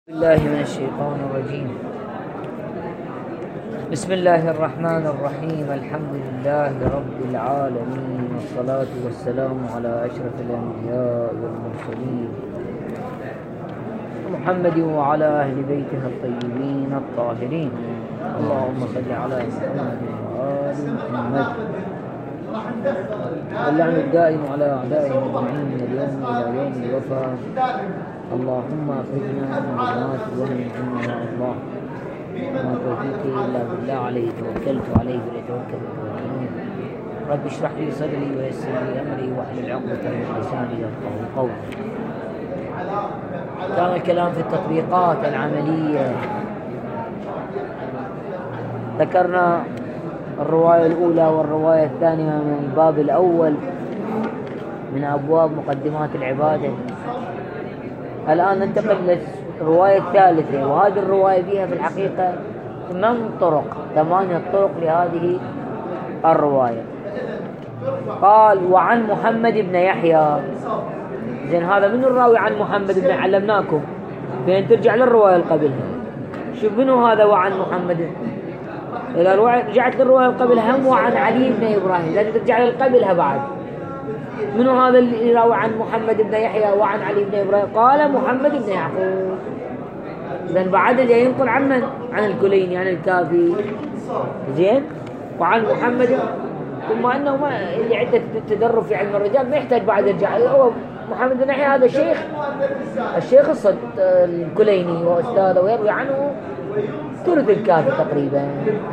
بالله من الشيطان الرجيم. بسم الله الرحمن الرحيم. الحمد لله رب العالمين، والصلاة والسلام على أشرف الأنبياء والمرسلين محمد وعلى أهل بيته الطيبين الطاهرين. اللهم صل على محمد وآل محمد، واللعن الدائم على أعدائهم أجمعين من اليوم إلى يوم الوفاة. اللهم أخرجنا من ظلمات الوهم عنا يا الله، وما توفيقي إلا بالله، عليه توكلت عليه وليتوكل المتوكلون. رب اشرح لي صدري ويسر لي أمري واحلل عقدة من لساني يفقهوا قولي. كان الكلام في التطبيقات العملية. ذكرنا الرواية الأولى والرواية الثانية من الباب الأول من أبواب مقدمات العبادة. الآن ننتقل للرواية الثالثة، وهذه الرواية فيها في الحقيقة 8 طرق لهذه الرواية. قال: وعن محمد بن يحيى. زين، هذا من الراوي عن محمد بن، علمناكم بين ترجع للرواية اللي قبلها. شوف منو هذا وعن محمد. إذا رجعت للرواية اللي قبلها هم وعن علي بن إبراهيم، لازم ترجع للقبلها بعد. منو هذا اللي يراوي عن محمد بن يحيى وعن علي بن إبراهيم؟ قال محمد بن يعقوب. إذن بعد جاي ينقل عن من؟ عن الكليني، عن الكافي. زين، وعن محمد. ثم أنه اللي عدة تدرب في علم الرجال ما يحتاج بعد يرجع. هو محمد بن يحيى هذا الشيخ الكليني وأستاذه، ويروي عنه ثلث الكافي تقريبا.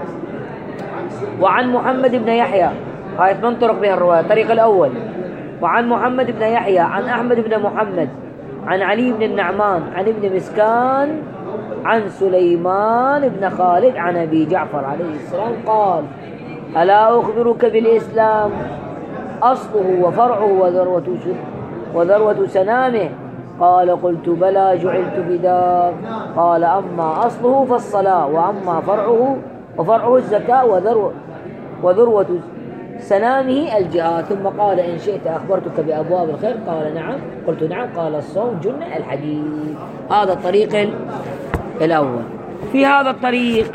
وعن محمد بن يحيى، هاي 8 طرق بها الرواية. الطريق الأول: وعن محمد بن يحيى عن أحمد بن محمد عن علي بن النعمان عن ابن مسكان عن سليمان بن خالد عن أبي جعفر عليه السلام قال: ألا أخبرك بالإسلام أصله وفرعه وذروة سنامه؟ قال: قلت بلى، جعلت فداك. قال: أما أصله فالصلاة، وأما فرعه الزكاة، وذروة سنامه الجهاد. ثم قال: إن شئت أخبرتك بأبواب الخير؟ قال: نعم. قلت: نعم. قال: الصوم جنة الحديث. هذا الطريق الأول. في هذا الطريق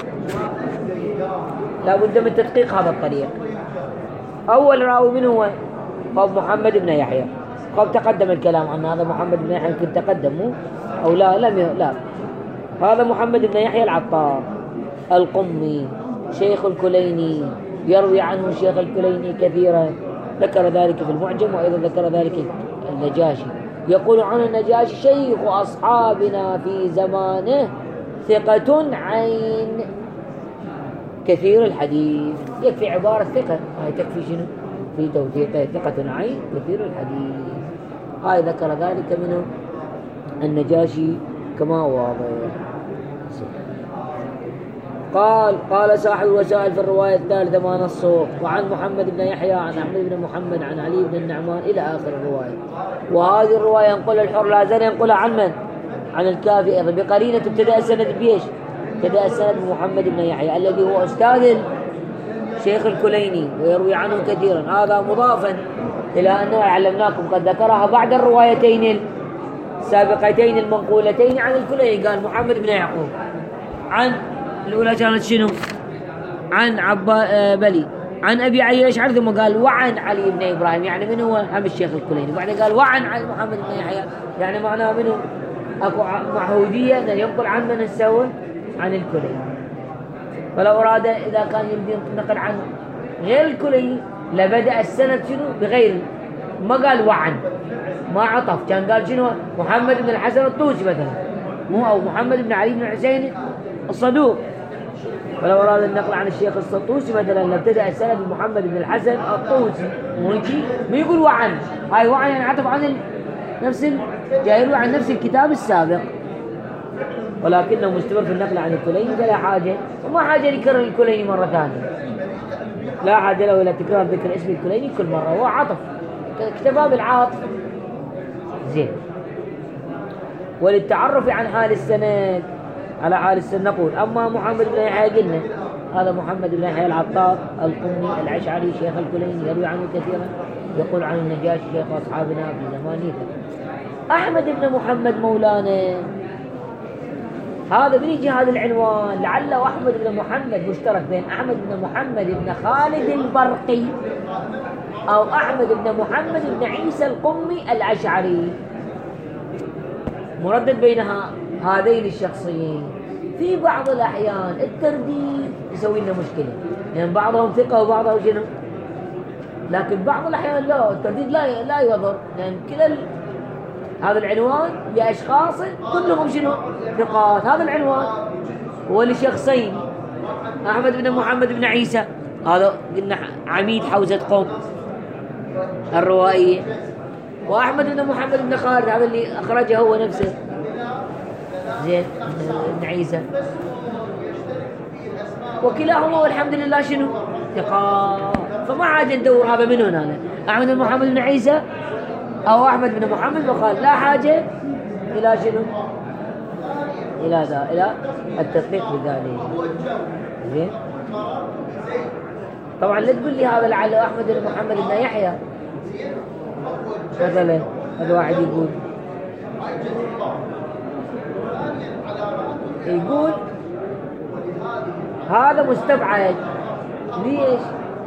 لا بد من تدقيق هذا الطريق. أول راوي من هو؟ قال محمد بن يحيى. قال تقدم الكلام عن هذا محمد بن يحيى، يمكن تقدمه أو لا. هذا محمد بن يحيى العطار القمي شيخ الكليني، يروي عنه شيخ الكليني كثيرا. ذكر ذلك في المعجم، وأيضا ذكر ذلك النجاشي. يقول عن النجاشي: شيخ أصحابنا في زمانه، ثقة عين، كثير الحديث. يكفي عبارة ثقة، هاي تكفي شنو في توثيقه؟ ثقة عين كثير الحديث. هاي ذكر ذلك منه النجاشي كما هو واضح. قال صاحب الوسائل في الرواية الثالثة ما نصه: وعن محمد بن يحيى عن أحمد بن محمد عن علي بن النعمان إلى آخر الرواية. وهذه الرواية ينقل الحر لا زال ينقلها عن من؟ عن الكافي أيضا، بقرينة ابتدأ السند بيش؟ ابتدأ السند بمحمد بن يحيى الذي هو أستاذ شيخ الكليني ويروي عنه كثيرا. هذا مضافا إلى أنه علمناكم قد ذكرها بعد الروايتين السابقتين المنقولتين عن الكليني. قال محمد بن يعقوب عن الأولى كانت شنو؟ عن بلي عن أبي علي الأشعري، ثم قال وعن علي بن إبراهيم، يعني من هو؟ هم الشيخ الكليني. بعدين قال وعن محمد بن يحيى، يعني معناه منه أكو معهودية أن ينقل عن من السوى؟ عن الكليني. فلو أراد إذا كان يبدي نقل عن غير الكليني لبدأ السند شنو؟ بغير، ما قال وعن، ما عطف، كان قال شنو؟ محمد بن الحسن الطوسي مثلا، مو أو محمد بن علي بن الحسين الصدوق. ولو أراد النقل عن الشيخ الطوسي مثلا لابتدأ السند بمحمد بن الحسن الطوسي، ويجي ما يقول وعن. هاي وعن يعني عطف عن جاي عن نفس الكتاب السابق، ولكنه مستمر في النقل عن الكليني فلا حاجة، وما حاجة يكرر الكليني مرة ثانية، لا حاجة له إلى تكرار ذكر اسم الكليني كل مرة، هو عطف، اكتفى بالعاطف. زين. وللتعرف عن حال السند على حال السند نقول: أما محمد بن يحيى قلنا هذا محمد بن يحيى العطار القمي الأشعري شيخ الكليني، يروي عنه كثيرا. يقول عن النجاشي شيخ أصحابنا في زمانه. أحمد بن محمد مولانا هذا من يجي هذا العنوان؟ لعله أحمد بن محمد مشترك بين أحمد بن محمد بن خالد البرقي أو أحمد بن محمد بن عيسى القمي الأشعري، مردد بين هذين الشخصين. في بعض الأحيان الترديد يسوي لنا مشكلة، يعني بعضهم ثقة وبعضهم شنو، لكن بعض الأحيان لا، الترديد لا يضر، لأن هذا العنوان لأشخاص كلهم شنو ثقات. هذا العنوان هو لشخصين، أحمد بن محمد بن عيسى هذا قلنا عميد حوزة قم الروائية، وأحمد بن محمد بن خالد هذا اللي أخرجه هو نفسه زين بن عيسى، وكلاهما والحمد لله شنو ثقات. فما عاد ندور هذا من هنا، أحمد بن محمد بن عيسى أو أحمد بن محمد بن خالد، لا حاجة إلى شنو، إلى التدقيق بذلك. زين طبعا لا تقول لي هذا لعله أحمد بن محمد بن يحيى مثلا، هذا واحد يقول هذا مستبعد. ليش؟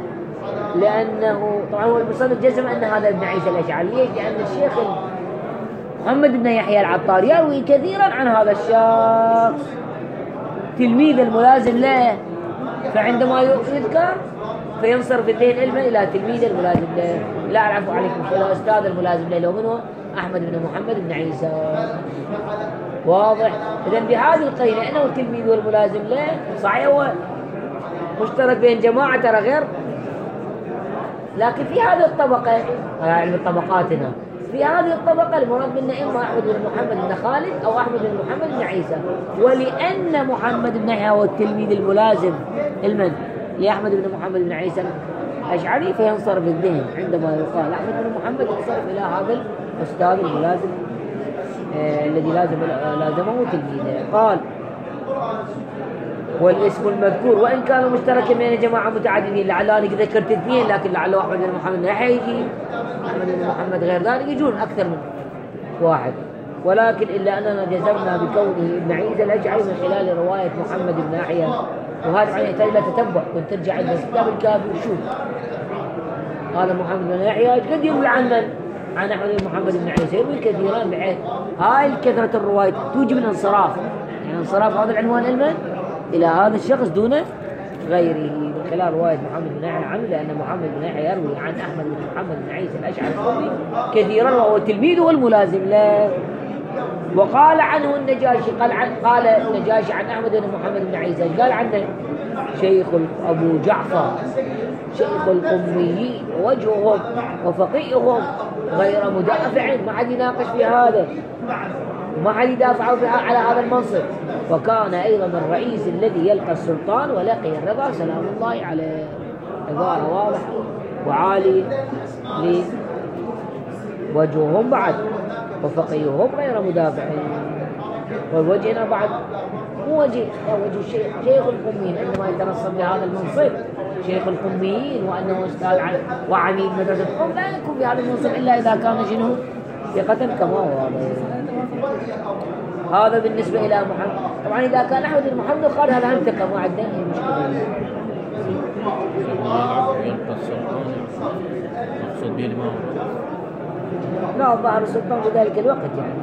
لأنه طبعا هو المصنف جزم أن هذا ابن عيسى الأشعري. ليش؟ لأن الشيخ محمد بن يحيى العطار يروي كثيرا عن هذا الشخص، تلميذ الملازم له، فعندما يذكر فينصرف الذهن علما إلى تلميذ الملازم له، لا أعرف عليكم إلى أستاذ الملازم له، لو منه أحمد بن محمد بن عيسى. واضح؟ إذن بهذه القرينة أنه التلميذ والملازم له صحيح هو مشترك بين جماعة ترى غير، لكن في هذه الطبقة، علم الطبقات هنا، في هذه الطبقة المراد منا إما أحمد بن محمد بن خالد أو أحمد بن محمد بن عيسى. ولأن محمد بن يحيى هو التلميذ الملازم المن لأحمد بن محمد بن عيسى الأشعري، فينصرف الذهن عندما يقال أحمد بن محمد ينصرف إلى هذا الأستاذ الملازم الذي لازمه تلميذه. قال والاسم المذكور وإن كان مشتركا بين جماعة متعددين، لعلاني ذكرت اثنين لكن لعله أحمد بن محمد بن يحيى يجي، أحمد بن محمد غير ذلك يجون أكثر من واحد، ولكن إلا أننا جزمنا بكونه ابن عيسى الأشعري من خلال رواية محمد بن يحيى. وهذا يعني يحتاج إلى تتبع، كنت ترجع إلى كتاب الكافي وشوف هذا محمد بن يحيى قد يروي عن من؟ عن أحمد بن محمد بن عيسى، يروي كثيرا، بحيث هاي كثرة الرواية توجب الانصراف، يعني انصراف هذا العنوان علما إلى هذا الشخص دون غيره من خلال رواية محمد بن يحيى عنه، لأن محمد بن يحيى يروي عن أحمد بن محمد بن عيسى الأشعري القمي كثيرا وهو تلميذه والملازم له. وقال عنه النجاشي، قال النجاشي عن أحمد بن محمد بن عيسى، قال عنه شيخ أبو جعفر شيخ القميين ووجههم وفقيهم غير مدافع، ما حد يناقش في هذا وما حد يدافع على هذا المنصب. وكان أيضا الرئيس الذي يلقى السلطان ولقي الرضا سلام الله عليه. عبارة واضحة وعالي وجههم بعد وفقيهم غير مدافعين. ووجهنا بعد مو وجه شيخ القميين عندما يتنصب بهذا المنصب شيخ القميين وأنه استاذ وعميد مدرسة القم، لا يكون بهذا المنصب إلا إذا كان شنو ثقة كما هو. هذا بالنسبة إلى محمد. طبعا إذا كان أحمد بن محمد قال هذا هم ثقة ما عندنا أي مشكلة. مقصود به الإمام؟ لا، ظهر السلطان في ذلك الوقت يعني،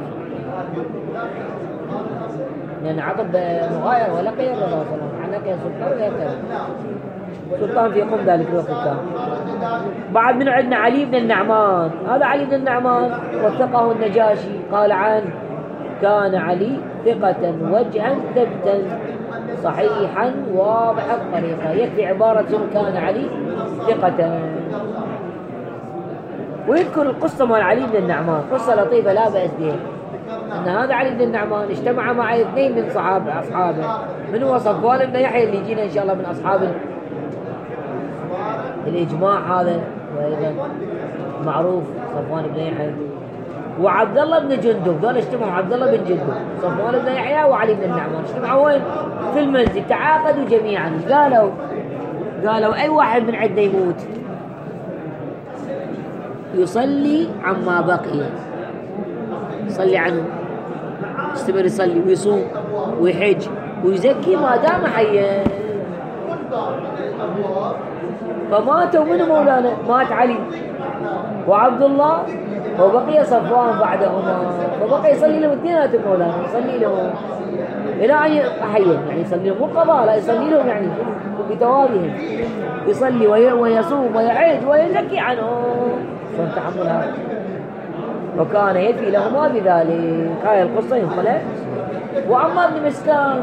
لأن عقد مغاير ولقي الرضا صلى الله عليه وسلم، لقي السلطان ويقي السلطان في قم ذلك الوقت كان. بعد منه عندنا علي بن النعمان. هذا علي بن النعمان وثقه النجاشي، قال عنه كان علي ثقة وجها ثبتا صحيحا واضح الطريقة. يكفي عبارة كان علي ثقة. ويذكر القصة مع علي بن النعمان، قصة لطيفة لا بأس بها، أن هذا علي بن النعمان اجتمع مع اثنين من أصحابه، من هو صفوان بن يحيى اللي يجينا إن شاء الله من أصحاب الإجماع هذا، وأيضا معروف صفوان بن يحيى، وعبد الله بن جندب. دول اجتمعوا عبد الله بن جندب، صفوان بن يحيى وعلي بن النعمان، اجتمعوا وين؟ في المنزل، تعاقدوا جميعا. قالوا أي واحد من عندنا يموت يصلي عما بقي، يصلي عنه، يستمر يصلي ويصوم ويحج ويزكي ما دام حيا. فماتوا منه مولانا، مات علي وعبد الله وبقي صفوان بعدهما، فبقي يصلي لهم اثنيناتهم مولانا، يصلي لهم إلى أن حيا، يعني يصلي لهم مو قضاء، لا يصلي لهم يعني بتوابهم، يصلي ويصوم ويعيد ويزكي عنهم. شلون تحمل هذا؟ وكان يفي لهما بذلك. هاي القصة ينقلت. وعمار بن مسكان،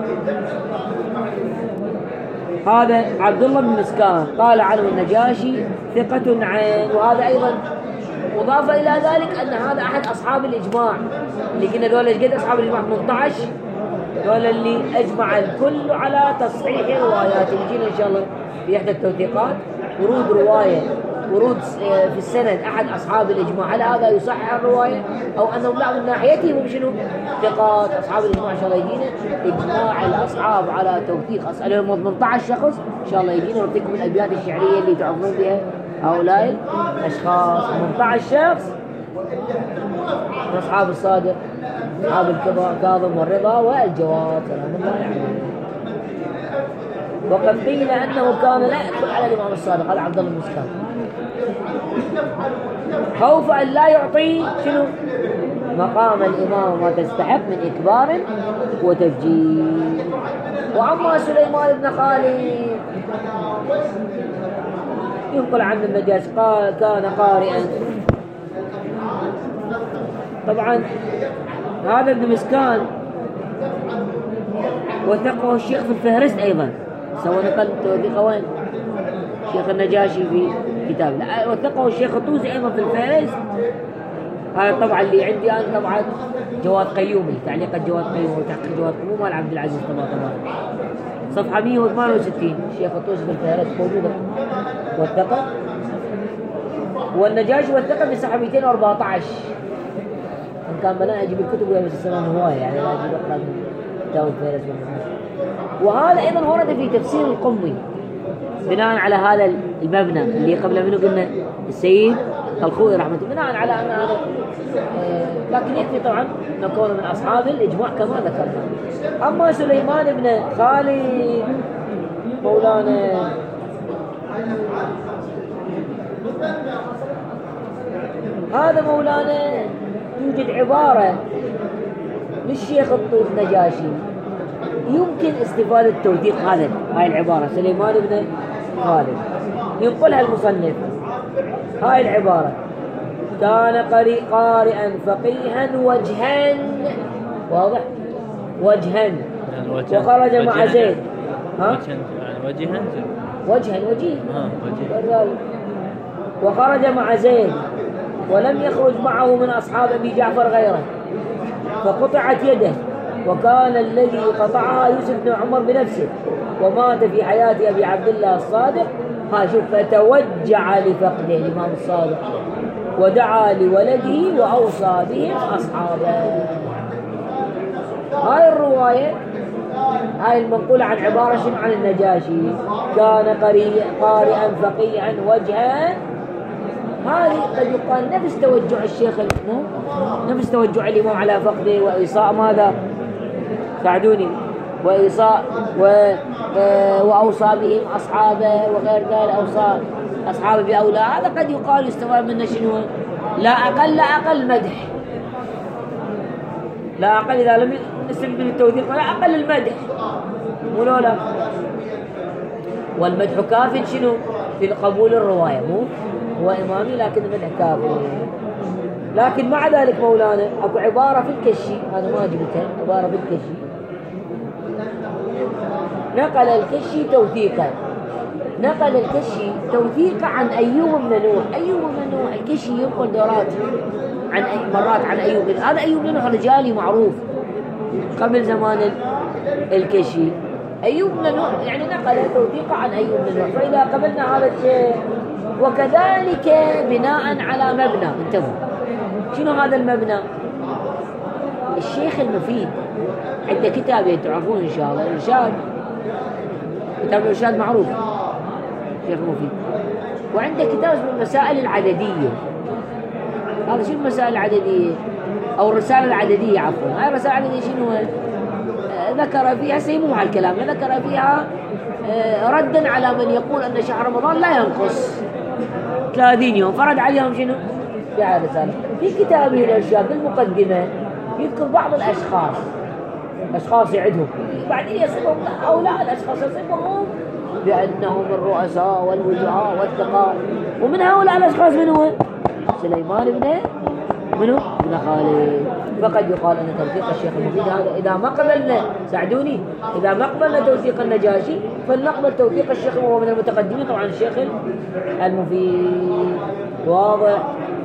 هذا عبد الله بن مسكان قال عنه النجاشي ثقة عين. وهذا أيضا وضاف إلى ذلك أن هذا أحد أصحاب الإجماع اللي كنا دول قد أصحاب الإجماع 18 دول اللي أجمع الكل على تصحيح روايات. يجينا إن شاء الله في إحدى التوثيقات ورود رواية، ورود في السند أحد أصحاب الإجماع، هل هذا يصحح الرواية أو أنهم لا من ناحيتهم شنو ثقات أصحاب الإجماع. إن شاء الله يجينا إجماع الأصحاب على توثيق أسألهم 18 شخص إن شاء الله يجينا نعطيكم الأبيات الشعرية اللي تعرفون بها هؤلاء الأشخاص. 18 شخص من أصحاب الصادق، أصحاب الكاظم والرضا والجواد سلام الله عليه. وقد قيل أنه كان لا يدخل على الإمام الصادق، هذا عبد الله بن مسكان، خوف أن لا يعطي شنو مقام الإمام ما تستحق من إكبار وتفجير. وأما سليمان بن خالد ينقل عن النجاش قال كان قارئا. طبعا هذا ابن مسكان وثقه الشيخ في الفهرست أيضا، سوى نقل توثيقه وين؟ الشيخ النجاشي في كتاب، لا وثقه الشيخ الطوسي أيضا في الفهرست. هذا طبعا اللي عندي أنا طبعا جواد قيومي، تعليق جواد قيومي وتحقيق جواد قيومي مال عبد العزيز طبعا صفحة 168 الشيخ الطوسي في الفهرست موجودة وثقه. والنجاشي وثقه في صفحة 214. إن كان بنا أجيب الكتب ويا السلام هواية يعني لا أجيب أقرأ كتاب الفهرست. وهذا أيضا ورد في تفسير القمي بناء على هذا المبنى اللي قبل منه قلنا السيد الخوئي رحمه الله، بناء على أن هذا لكن يكفي طبعا نكون من أصحاب الإجماع كما ذكرنا. أما سليمان بن خالد مولانا هذا مولانا توجد عبارة للشيخ النجاشي يمكن استفادة توثيق هاي العبارة. سليمان بن خالد ينقلها المصنف هاي العبارة: كان قارئا فقيها وجها، واضح وجها، وخرج مع زيد وجيه وخرج مع زيد ولم يخرج معه من أصحاب أبي جعفر غيره فقطعت يده، وكان الذي قطعها يوسف بن عمر بنفسه ومات في حياة أبي عبد الله الصادق. شوف فتوجع لفقده الإمام الصادق ودعا لولده وأوصى بهم أصحابه. هاي الرواية هاي المنقولة عن عبارة شنو عن النجاشي: كان قارئا فقيها وجها. هذه قد يقال نفس توجع الشيخ نفس توجع الإمام على فقده وإيصاء ماذا؟ ساعدوني. وإيصاء وأوصى بهم أصحابه وغير ذلك، أوصى أصحابه بأولى. هذا قد يقال يستفاد منه شنو؟ لا أقل مدح، لا أقل إذا لم نستفيد من التوثيق لا أقل المدح ولو لا. والمدح كاف شنو في قبول الرواية، مو هو إمامي لكن المدح كاف. لكن مع ذلك مولانا أكو عبارة في الكشي، هذا ما جبتها، عبارة في الكشي نقل الكشي توثيقا عن أيوب بن نوح. الكشي ينقل دورات عن مرات عن أيوب. هذا أيوب بن نوح رجالي معروف قبل زمان الكشي. أيوب بن نوح يعني نقل توثيقا عن أيوب بن نوح. فإذا قبلنا هذا الشيء وكذلك بناء على مبنى، انتبهوا شنو هذا المبنى؟ الشيخ المفيد عنده كتاب تعرفون إن شاء الله الإرشاد، كتاب الإرشاد معروف الشيخ المفيد، وعنده كتاب اسمه المسائل العددية. هذا شنو المسائل العددية أو الرسالة العددية عفوا؟ هاي الرسالة العددية شنو؟ ذكر فيها سيمو مع الكلام، ذكر فيها ردا على من يقول أن شهر رمضان لا ينقص 30 يوم، فرد عليهم شنو؟ في هذا الرسالة. في كتابه الإرشاد بالمقدمة يذكر بعض الأشخاص، أشخاص يعدهم بعدين يصفهم هؤلاء الأشخاص يصفهم بأنهم الرؤساء والوجهاء والثقات، ومن هؤلاء الأشخاص من هو؟ سليمان منو؟ ابن خالد. فقد يقال أن توثيق الشيخ المفيد هذا إذا ما قبلنا، ساعدوني، إذا ما قبلنا توثيق النجاشي فلنقبل توثيق الشيخ وهو من المتقدمين طبعا الشيخ المفيد. واضح؟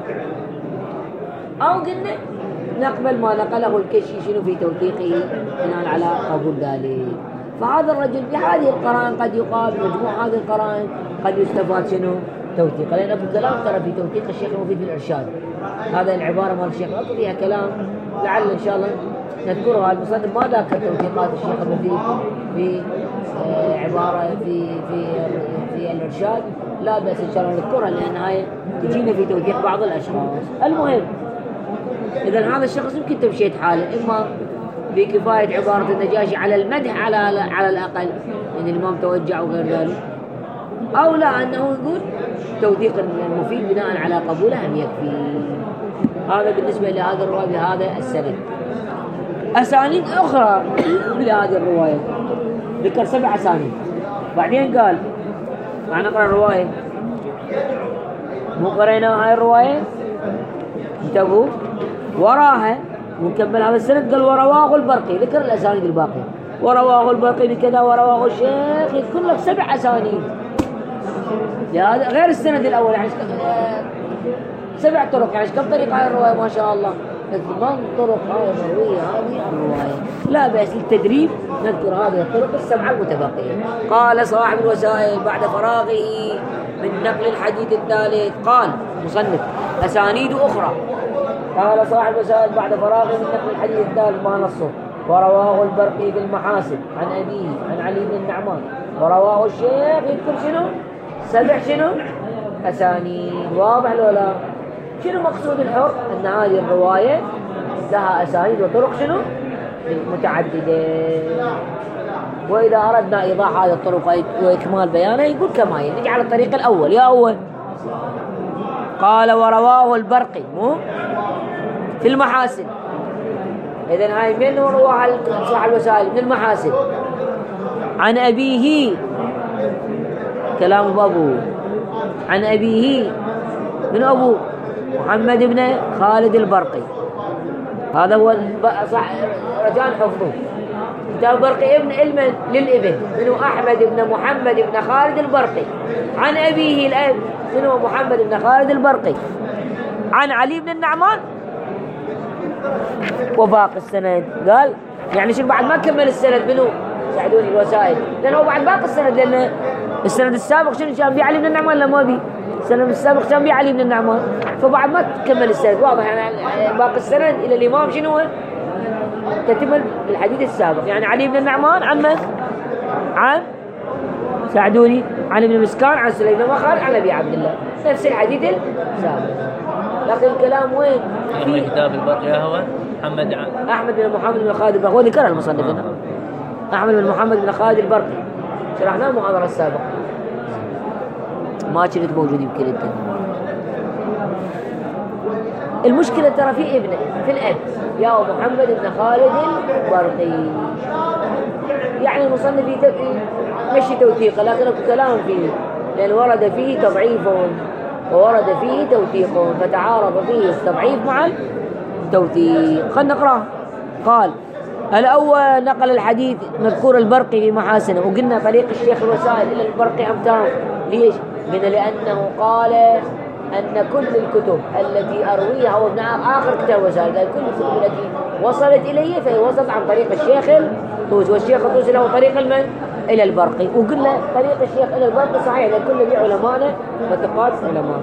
أو قلنا نقبل ما نقله الكشي شنو في توثيقه بناء على قبول ذلك. فهذا الرجل بهذه القرائن قد يقال مجموع هذه القرائن قد يستفاد شنو؟ توثيق، لأن أبو الكلام ترى في توثيق الشيخ المفيد في الإرشاد، هذا العبارة مال الشيخ أكو فيها كلام لعل إن شاء الله نذكرها. المصنف ما ذكر توثيقات الشيخ المفيد في عبارة في الإرشاد، لا بس إن شاء الله نذكرها لأن هاي تجينا في توثيق بعض الأشخاص. المهم إذا هذا الشخص يمكن تمشيت حاله إما بكفاية عبارة النجاشي على المدح على الأقل إن الإمام توجع وغير ذلك، أو لا أنه يقول توثيق المفيد بناء على قبوله أم يكفي. هذا بالنسبة لهذا الرواية بهذا السند. أسانيد أخرى لهذه الرواية ذكر 7 أسانيد، بعدين قال معنا نقرأ الرواية، مو قرينا هاي الرواية انتبهوا وراها ونكمل هذا السند. قال ورواه البرقي، ذكر الأسانيد الباقية، ورواه البرقي بكذا، ورواه الشيخ، يذكر لك 7 أسانيد هذا غير السند الأول، يعني 7 طرق، يعني كم طريقة هاي الرواية ما شاء الله؟ 8 طرق هاي مروية هذه الرواية. لا بأس للتدريب نذكر هذه الطرق 7 المتبقية. قال صاحب الوسائل بعد فراغه من نقل الحديث الثالث قال مصنف أسانيد أخرى. قال صاحب الوسائل بعد فراغه من نقل الحديث الثالث ما نصه، ورواه البرقي بالمحاسن عن أبيه عن علي بن النعمان، ورواه الشيخ يذكر شنو؟ 7 شنو؟ أسانيد. واضح لو لا؟ شنو مقصود الحر؟ أن هذه الرواية لها أسانيد وطرق شنو؟ متعددة. وإذا أردنا إيضاح هذه الطرق وإكمال بيانه يقول كما هي، نجي على الطريق الأول. يا أول قال ورواه البرقي مو في المحاسن. إذن هاي من رواها صاحب الوسائل من المحاسن عن أبيه، كلام أبوه عن أبيه من أبوه محمد بن خالد البرقي، هذا هو صح رجال حفظه. كتاب البرقي ابن علما للابن منه أحمد بن محمد بن خالد البرقي، عن أبيه الأب منه محمد بن خالد البرقي، عن علي بن النعمان. وباقي السند قال يعني شنو بعد ما كمل السند منه؟ ساعدوني الوسائل، لأنه بعد باقي السند، لأن السند السابق شنو كان بيه علي بن النعمان لا ما بيه؟ السند السابق كان بيه علي بن النعمان، فبعد ما تكمل السند واضح يعني باقي السند إلى الإمام شنو هو؟ تتم الحديث السابق، يعني علي بن النعمان عن من؟ عن ساعدوني عن ابن مسكان عن سليمان بن خالد عن أبي عبد الله، نفس الحديث السابق. لكن الكلام وين؟ في كتاب البرقي هو أحمد بن محمد بن خالد البرقي، هو ذكر المصنف هنا أحمد بن محمد بن خالد البرقي، شرحناه المحاضرة السابقة ما كنت موجود يمكن انت. المشكلة ترى في ابنه في الأب يا محمد بن خالد البرقي، يعني المصنف مشي توثيقه لكن كلام فيه، لأن ورد فيه تضعيف وورد فيه توثيق، فتعارض فيه التضعيف مع التوثيق. خلنا نقرأ. قال الأول نقل الحديث مذكور البرقي في محاسنه، وقلنا طريق الشيخ الوسائل إلى البرقي أمتام. ليش؟ لأنه قال أن كل الكتب التي أرويها وابن آخر كتاب الوسائل قال كل الكتب التي وصلت إليه فهي وصلت عن طريق الشيخ الطوسي، والشيخ الطوسي له طريق المن إلى البرقي، وقلنا طريق الشيخ إلى البرقي صحيح لأن كل ذي علماءنا وثقات علماء.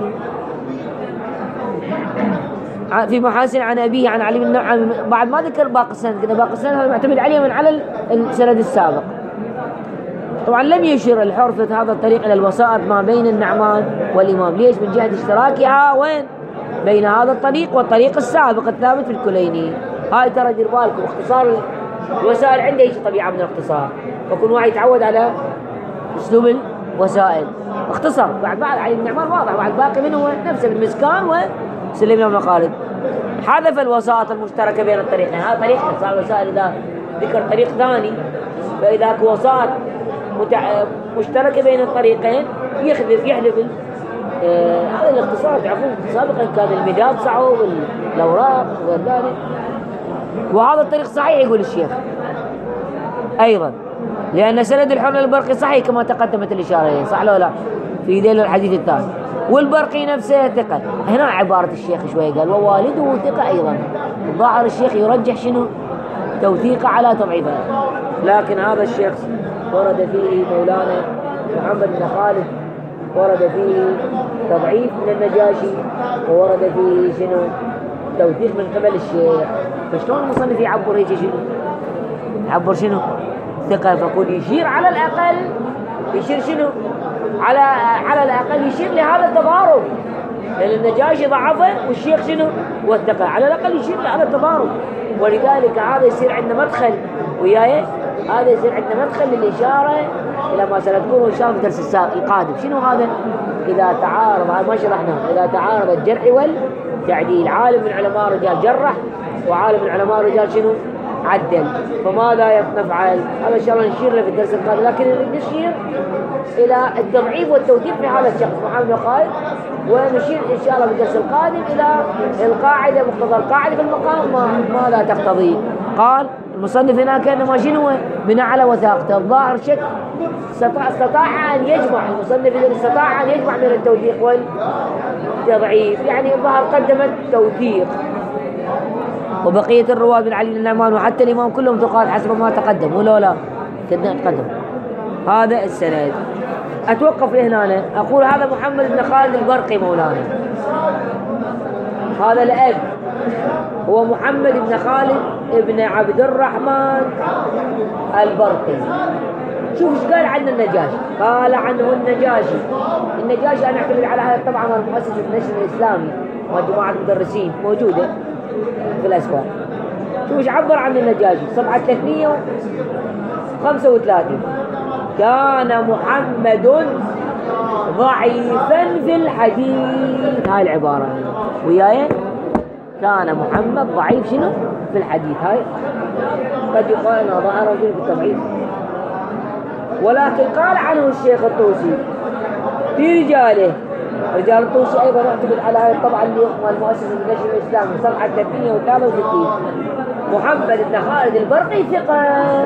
في محاسن عن أبيه عن علي بن النعمان، بعد ما ذكر باقي السند، كذا باقي السند هذا معتمد عليه من على السند السابق. طبعا لم يشر الحرفة هذا الطريق إلى الوسائط ما بين النعمان والإمام. ليش؟ من جهة اشتراكها وين؟ بين هذا الطريق والطريق السابق الثابت في الكليني. هاي ترى دير بالكم اختصار الوسائل عنده هيك طبيعة من الاختصار، فكل واحد يتعود على أسلوب الوسائل اختصر. بعد علي بن النعمان واضح، بعد باقي منه هو نفسه ابن مسكان وسليم بن خالد. حذف الوسائط المشتركة بين الطريقين. هذا طريق صار الوسائل إذا ذكر طريق ثاني، فإذا اكو وسائط مشتركة بين الطريقين يحذف هذا الاختصار. تعرفون سابقا كان المداد صعب والأوراق وغير ذلك، وهذا الطريق صحيح يقول الشيخ أيضا، لأن سند الحر البرقي صحيح كما تقدمت الإشارة إليه، صح لو لا في دليل الحديث الثاني. والبرقي نفسه ثقة. هنا عبارة الشيخ شوي قال ووالده ثقة أيضا. ظاهر الشيخ يرجح شنو؟ توثيقه على تضعيفه. لكن هذا الشيخ ورد فيه مولانا محمد بن خالد، ورد فيه تضعيف من النجاشي، وورد فيه شنو؟ توثيق من قبل الشيخ. فشلون المصنف يعبر هيك شنو؟ يعبر شنو؟ ثقة. فقول يشير على الأقل، يشير شنو؟ على الأقل يشير لهذا التضارب، لأن النجاشي ضعفه والشيخ شنو؟ والثقة. على الأقل يشير لهذا التضارب. ولذلك هذا يصير عندنا مدخل وياي، هذا يصير عندنا مدخل للإشارة إلى ما سنذكره إن شاء الله في الدرس القادم. شنو هذا؟ إذا تعارض، هذا ما شرحناه، إذا تعارض الجرح والتعديل، عالم من علماء رجال جرح وعالم من علماء رجال شنو؟ عدل، فماذا نفعل؟ هذا إن شاء الله نشير له في الدرس القادم. لكن نشير إلى التضعيف والتوثيق في هذا الشخص محمد بن خالد، ونشير إن شاء الله في الدرس القادم إلى القاعدة، مقتضى القاعدة في المقام ماذا تقتضي. قال المصنف هنا كأنما شنو؟ بناء على وثاقته. الظاهر شك استطاع أن يجمع المصنف، استطاع أن يجمع بين التوثيق والتضعيف، يعني الظاهر قدمت توثيق. وبقية الرواة بن علي بن النعمان وحتى الإمام كلهم ثقات حسب ما تقدم، ولا لا كنا نتقدم. هذا السند. أتوقف هنا أنا أقول هذا محمد بن خالد البرقي مولانا، هذا الأب هو محمد بن خالد ابن عبد الرحمن البرقي. شوف ايش قال عنه النجاشي. قال عنه النجاشي أنا أعتمد على هذا طبعا مؤسسة النشر الإسلامي وجماعة المدرسين موجودة في الأسواق. شوف ايش عبر عن النجاشي صفحة 335. كان محمد ضعيفا في الحديث. هاي العبارة وياي، كان محمد ضعيف شنو في الحديث. هاي قد يقال انه ظهر رجل في التضعيف، ولكن قال عنه الشيخ الطوسي في رجاله، رجال الطوسي ايضا يعتمد على هاي الطبعه اللي المؤسسه النشر الاسلامي صفحه 363. محمد بن خالد البرقي ثقه،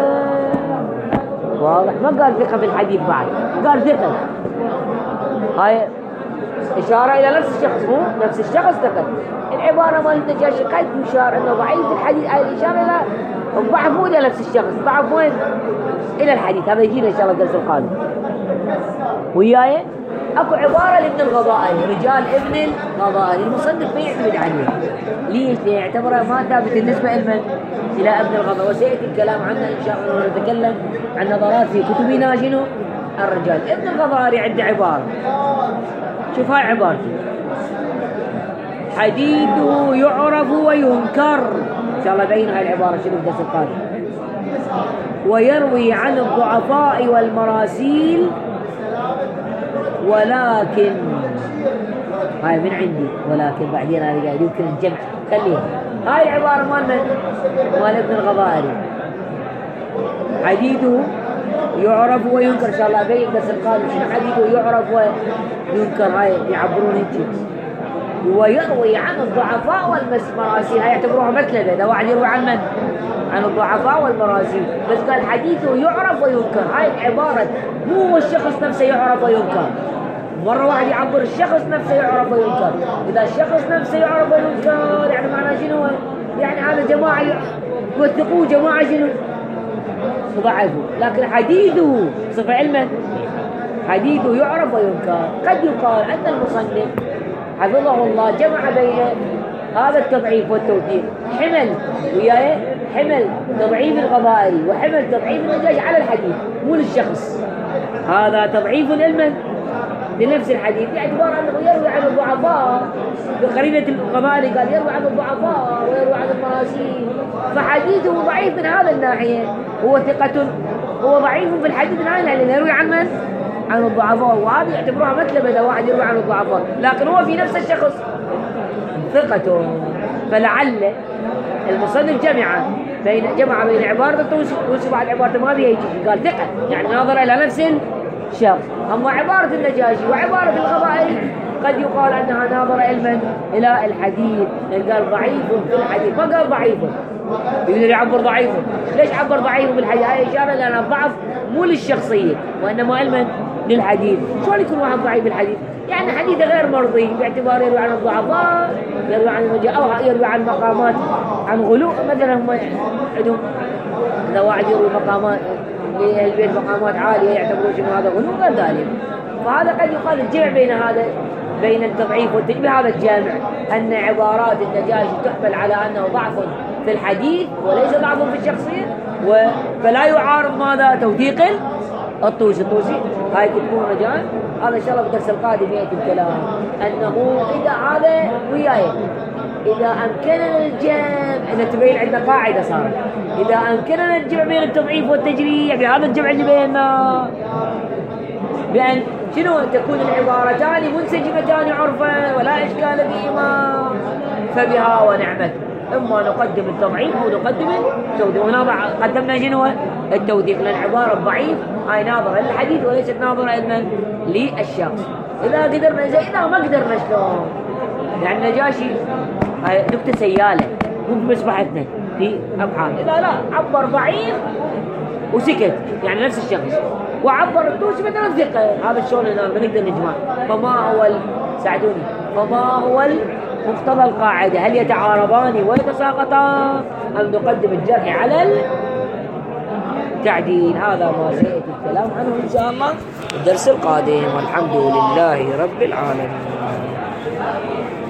واضح، ما قال ثقه في الحديث بعد، قال ثقه. هاي إشارة إلى نفس الشخص، مو نفس الشخص ثقة. العبارة مال النجاشي قد يشار أنه ضعيف في الحديث، هاي الإشارة إلى الضعف مو إلى نفس الشخص، ضعف وين؟ إلى الحديث. هذا يجينا إن شاء الله الدرس القادم وياي. أكو عبارة لابن الغضائري، رجال ابن الغضائري، المصنف ما يعتمد عليه. ليش؟ يعتبره ما ثابت النسبة إلى ابن الغضائري، وسيأتي الكلام عنه إن شاء الله ونتكلم عن نظرات في كتبنا شنو الرجال. ابن الغضائري عنده عبارة، شوف هاي عبارتي: حديثه يعرف وينكر. إن شاء الله بين هاي العبارة شنو الدرس القادم. ويروي عن الضعفاء والمراسيل، ولكن هاي من عندي، ولكن بعدين هذه قاعد يمكن الجمع، خليها. هاي العبارة مال ابن الغضائري، حديثه يعرف وينكر. ان شاء الله ابين الدرس القادم شنو حديثه يعرف وينكر. هاي يعبرون هيك. ويروي عن الضعفاء والمراسيل، هاي يعتبروها مكلبه، اذا واحد يروي عن من؟ عن الضعفاء والمراسيل، بس قال حديثه يعرف وينكر. هاي عباره مو الشخص نفسه يعرف وينكر. مره واحد يعبر الشخص نفسه يعرف وينكر، اذا الشخص نفسه يعرف وينكر يعني معناه شنو؟ يعني هذا جماعه يوثقوه، جماعه شنو ضعفوا. لكن حديثه صفة علما، حديثه يعرف وينكر. قد يقال أن المصنف حفظه الله جمع بين هذا التضعيف والتوثيق، حمل وياه، حمل تضعيف الغضائري وحمل تضعيف النجاشي على الحديث مو للشخص. هذا تضعيف علما لنفس الحديث باعتبار أنه يروي عن الضعفاء بقرينة الغمالي قال يروي عن الضعفاء ويروي عن المراسيل، فحديثه ضعيف من هذا الناحية. هو ثقة، هو ضعيف في الحديث من هذا الناحية لأنه يروي عن من؟ عن الضعفاء، وهذه يعتبروها مثلبة إذا واحد يروي عن الضعفاء، لكن هو في نفس الشخص ثقة. فلعل المصنف جمع بين عبارة الطوسي وبعد عبارة ما بيها يجي قال ثقة، يعني ناظر إلى نفس الشخص. أما عبارة النجاشي وعبارة الغبائي قد يقال أنها ناظرة إلى الحديث، لأن قال ضعيف في الحديث ما قال ضعيف، يقدر يعبر ضعيف. ليش عبر ضعيف بالحديث؟ هذه إشارة لأن الضعف مو للشخصية وإنما علما للحديث. شلون يكون واحد ضعيف بالحديث؟ يعني حديثه غير مرضي باعتبار يروي عن الضعفاء، يروي عن أو يروي عن مقامات، عن غلو مثلا. هم عندهم إذا واحد يروي مقامات للبيت مقامات عالية يعتبرون شنو هذا غلو غير ذلك. فهذا قد يقال الجمع بين التضعيف والتجميع. هذا الجامع أن عبارات النجاشي تحمل على أنه ضعف في الحديث وليس ضعف في الشخصية، فلا يعارض ماذا؟ توثيق الطوسي. هاي تكون رجال. هذا إن شاء الله في الدرس القادم يأتي الكلام أنه إذا هذا وياي إذا أمكننا الجمع، إذا تبين عندنا قاعدة صارت، إذا أمكننا الجمع بين التضعيف والتجريح بهذا الجمع اللي بيننا بأن شنو تكون العبارتان منسجمتان عرفا ولا إشكال بهما، فبها ونعمت. إما نقدم التضعيف أو نقدم التوثيق. ونضع قدمنا شنو التوثيق، لأن العبارة الضعيف هاي ناظرة للحديث وليست ناظرة للشخص. إذا قدرنا إذا ما قدرنا شلون؟ يعني النجاشي نكتة سيالة مو بمصباحتنا في أبحاث. إذا لا عبر ضعيف وسكت يعني نفس الشخص، وعبر الطوسي مثلا ثقة، هذا شلون هنا بنقدر نجمع؟ ساعدوني، فما هو مقتضى القاعدة؟ هل يتعارضان ويتساقطان أم نقدم الجرح على التعديل؟ هذا ما سيأتي الكلام عنه إن شاء الله الدرس القادم، والحمد لله رب العالمين.